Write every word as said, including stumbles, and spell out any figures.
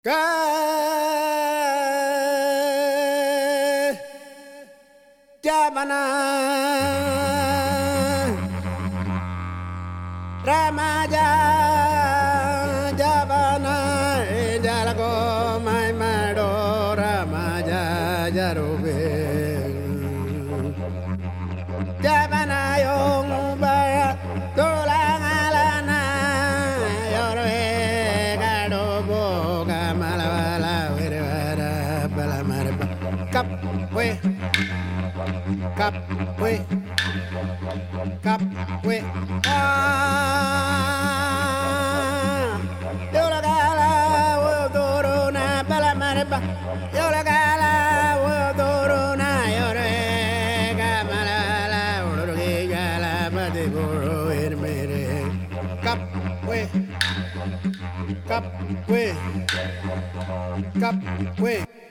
Ka Jamana Ramaja Javana Jalago my Mado Ramaja Jarube Javana Yong Bara Tolangalana Yorwe Gadobo Gamalawala Virvara Balamarba Cup way Cup way Cup way Yolagala Wodorona Balamarba Yolagala Wodorona Yorega Malala Urugala Badiburu Irmere Cup way Cup way Cup way